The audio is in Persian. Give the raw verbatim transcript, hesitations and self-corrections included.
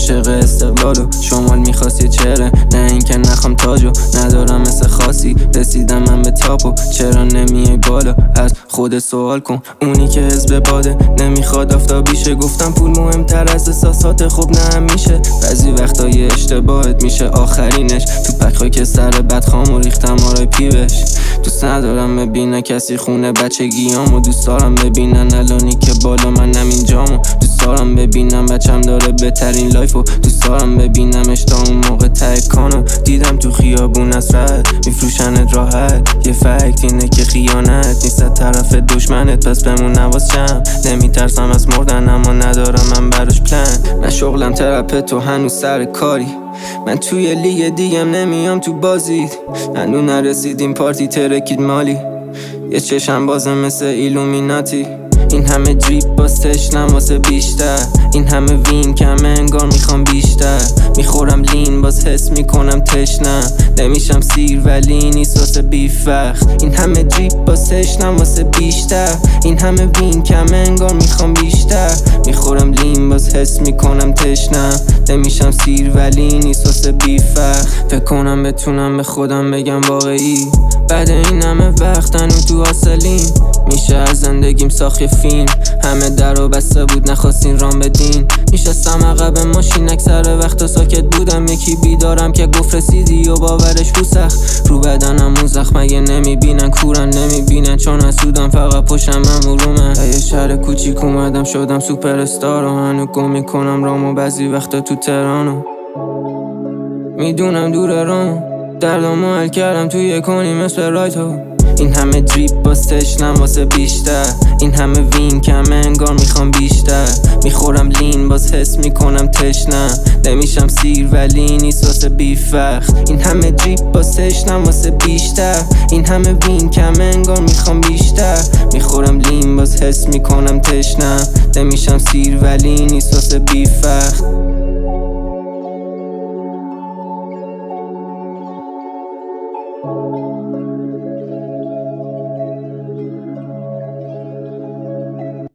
عاشق استقلالو شمال میخواستی چره نه اینکه نخوام تاجو ندارم مثل خاصی رسیدم من به تاپو چرا نمیای بالا از خود سوال کن اونی که حزب باده نمیخواد آفتابیشه گفتم پول مهمتر از احساسات خوب نه میشه بعضی وقتا یه اشتباهت میشه آخرینش تو پک که سر بدخامو ریختم آرای پیوش دوست ندارم ببینه کسی خونه بچگیامو دوست دارم ببینن الانی که بالا منم اینجامو دوست دارم ببینم بچم داره بهترین لایفو دوست دارم ببینمش تا اون موقع ته کانو دیدم تو خیابون از رد میفروشنت راحت یه فکت اینه که خیانت نیست طرف دشمنت پس بمون نواز چم نمیترسم از مردن اما ندارم من براش پلن من شغلم ترپه تو هنوز سر کاری من توی لیگ دیگم نمیام تو بازید هنو نرسیدیم پارتی ترکید مالی یه چشم بازم مثل ایلومیناتی این همه دریپ باز تشنم واسه بیشتر این همه وین کمه انگار میخوام بیشتر میخورم لین باز حس میکنم تشنم نمیشم سیر ولی نیست واسه بیف وقت این همه دریپ باز تشنم واسه بیشتر این همه وین کمه انگار میخوام بیشتر میخورم لین باز حس میکنم تشنم نمیشم سیر ولی نیست واسه بیف وقت فکر کنم بتونم به خودم بگم واقعی بعد این همه وقت هنو تو آسلین میشه از زندگیم ساخت فیلم همه در و بسته بود نخواستین رام بدین میشستم عقب ماشین اکثر وقتا ساکت بودم یکی بیدارم که گفت رسیدی و باورش رو سخت رو بدنم و زخم مگه نمیبینن کورن نمیبینن چون حسودم فقط پشتم من مرومن یه شهر کوچیک اومدم شدم سوپر استار و هنو گم میکنم رامو بعضی وقتا تو تهرانو میدونم دور رام دردامو حل کردم توی کنی مثل رایتو این همه دریپ باز تشنم واسه بیشتر این همه وین کمه انگار میخوام بیشتر میخورم لین باز حس میکنم تشنم نمیشم سیر ولی نیست واسه بیف وقت این همه دریپ باز تشنم واسه بیشتر این همه وین کمه انگار میخوام بیشتر میخورم لین باز حس میکنم تشنم نمیشم سیر ولی نیست واسه بیف وقت